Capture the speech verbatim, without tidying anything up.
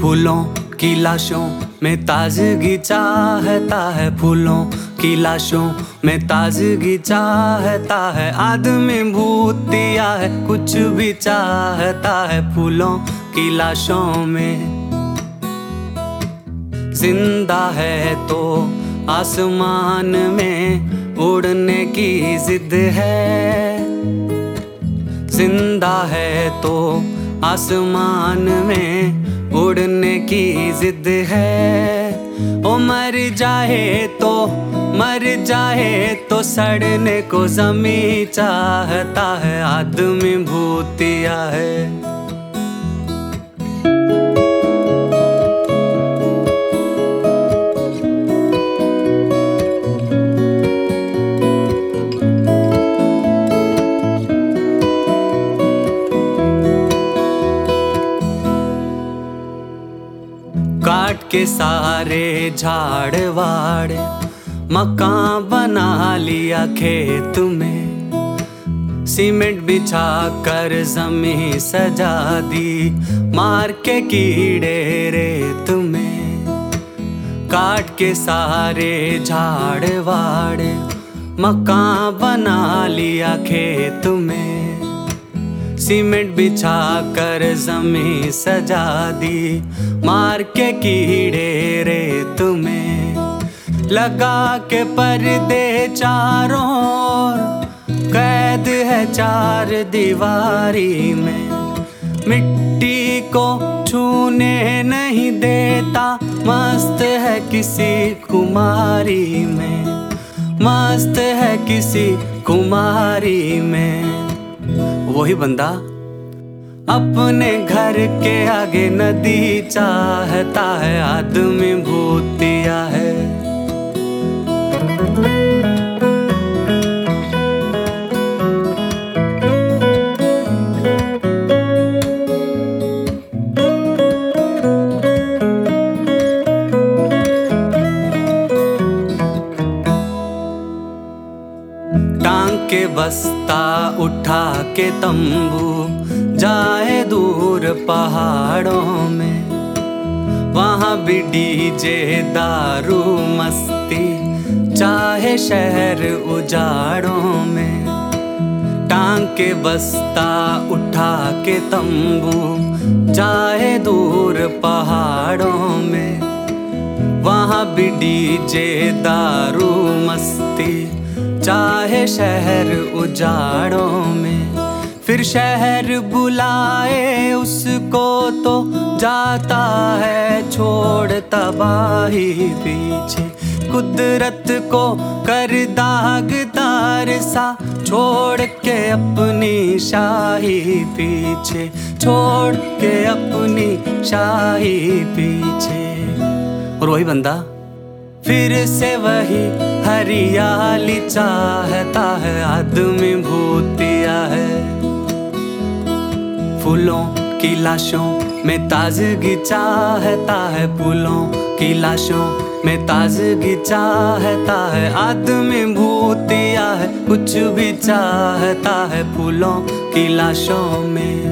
फूलों की लाशों में ताजगी चाहता है, फूलों की लाशों में ताजगी चाहता है। आदमी भूतिया है, कुछ भी चाहता है। फूलों की लाशों में जिंदा है तो आसमान में उड़ने की जिद है। जिंदा है तो आसमान में उड़ने की जिद है। ओ मर जाए तो मर जाए तो सड़ने को ज़मीं चाहता है। आदमी भूतिया है। काट के सारे झाड़ वाड़ मकान बना लिया खेत में। सीमेंट बिछा कर जमीन सजा दी, मार के कीड़े रेत में। काट के सारे झाड़ वाड़ मकान बना लिया खेत में। सीमेंट बिछा कर जमीन सजा दी, मार के कीड़े रेत में। लगा के पर्दे चारों ओर, कैद है चार दीवारी में। मिट्टी को छूने नहीं देता, मस्त है किसी कुमारी में। मस्त है किसी कुमारी में। वही बंदा अपने घर के आगे नदी चाहता है। आदमी भूतिया है। टांग के बस्ता उठा के तंबू जाए दूर पहाड़ों में। वहाँ भी डीजे दारू मस्ती चाहे शहर उजाड़ों में। टांग के बस्ता उठा के तंबू जाए दूर पहाड़ों में। वहाँ भी डीजे दारू मस्ती चाहे शहर उजाड़ों में। फिर शहर बुलाए उसको तो जाता है छोड़ तबाही पीछे। कुदरत को कर दागदार सा, छोड़ के अपनी शाही पीछे। छोड़ के अपनी शाही पीछे। और वही बंदा फिर से वही हरियाली चाहता है। आदमी भूतिया है। फूलों की लाशों में ताजगी चाहता है, फूलों की लाशों में ताजगी चाहता है। आदमी भूतिया है, कुछ भी चाहता है फूलों की लाशों में।